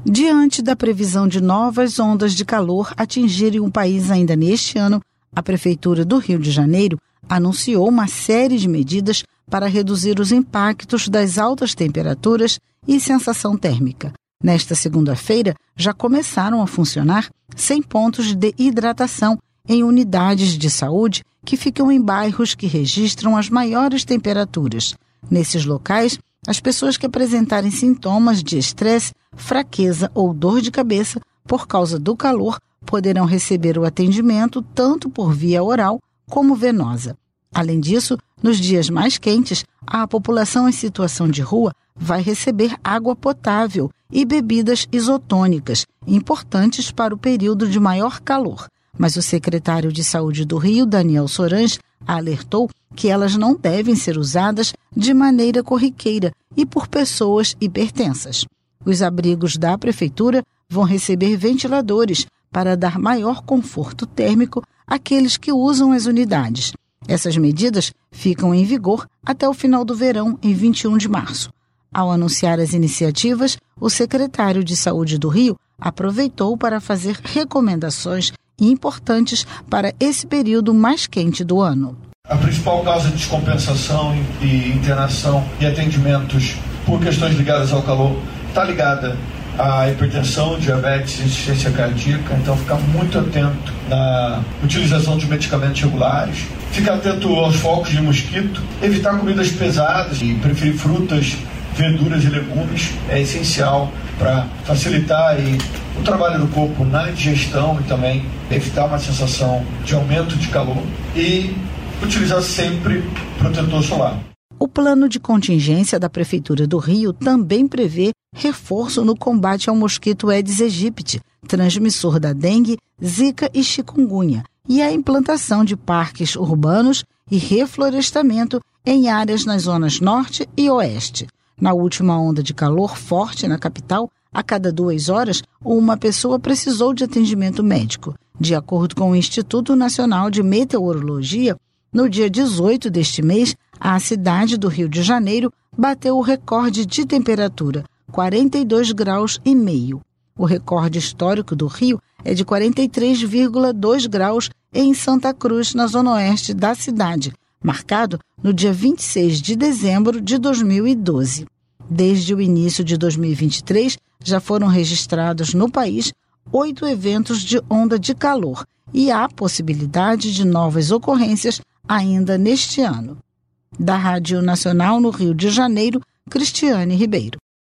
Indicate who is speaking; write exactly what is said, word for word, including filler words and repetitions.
Speaker 1: Diante da previsão de novas ondas de calor atingirem o país ainda neste ano, a Prefeitura do Rio de Janeiro anunciou uma série de medidas para reduzir os impactos das altas temperaturas e sensação térmica. Nesta segunda-feira, já começaram a funcionar cem pontos de hidratação em unidades de saúde que ficam em bairros que registram as maiores temperaturas. Nesses locais, as pessoas que apresentarem sintomas de estresse, fraqueza ou dor de cabeça por causa do calor poderão receber o atendimento tanto por via oral como venosa. Além disso, nos dias mais quentes, a população em situação de rua vai receber água potável e bebidas isotônicas, importantes para o período de maior calor. Mas o secretário de Saúde do Rio, Daniel Sorange, alertou que elas não devem ser usadas de maneira corriqueira e por pessoas hipertensas. Os abrigos da Prefeitura vão receber ventiladores para dar maior conforto térmico àqueles que usam as unidades. Essas medidas ficam em vigor até o final do verão, em vinte e um de março. Ao anunciar as iniciativas, o secretário de Saúde do Rio aproveitou para fazer recomendações importantes para esse período mais quente do ano.
Speaker 2: A principal causa de descompensação e internação e atendimentos por questões ligadas ao calor está ligada à hipertensão, diabetes e insuficiência cardíaca, então ficar muito atento na utilização de medicamentos regulares, ficar atento aos focos de mosquito, evitar comidas pesadas e preferir frutas, verduras e legumes é essencial para facilitar aí o trabalho do corpo na digestão e também evitar uma sensação de aumento de calor e utilizar sempre protetor solar.
Speaker 1: O plano de contingência da Prefeitura do Rio também prevê reforço no combate ao mosquito Aedes aegypti, transmissor da dengue, zika e chikungunya, e a implantação de parques urbanos e reflorestamento em áreas nas zonas norte e oeste. Na última onda de calor forte na capital, a cada duas horas, uma pessoa precisou de atendimento médico. De acordo com o Instituto Nacional de Meteorologia, no dia dezoito deste mês, a cidade do Rio de Janeiro bateu o recorde de temperatura, quarenta e dois graus e meio. O recorde histórico do Rio é de quarenta e três vírgula dois graus em Santa Cruz, na zona oeste da cidade, marcado no dia vinte e seis de dezembro de dois mil e doze. Desde o início de dois mil e vinte e três, já foram registrados no país oito eventos de onda de calor e há possibilidade de novas ocorrências ainda neste ano. Da Rádio Nacional no Rio de Janeiro, Cristiane Ribeiro.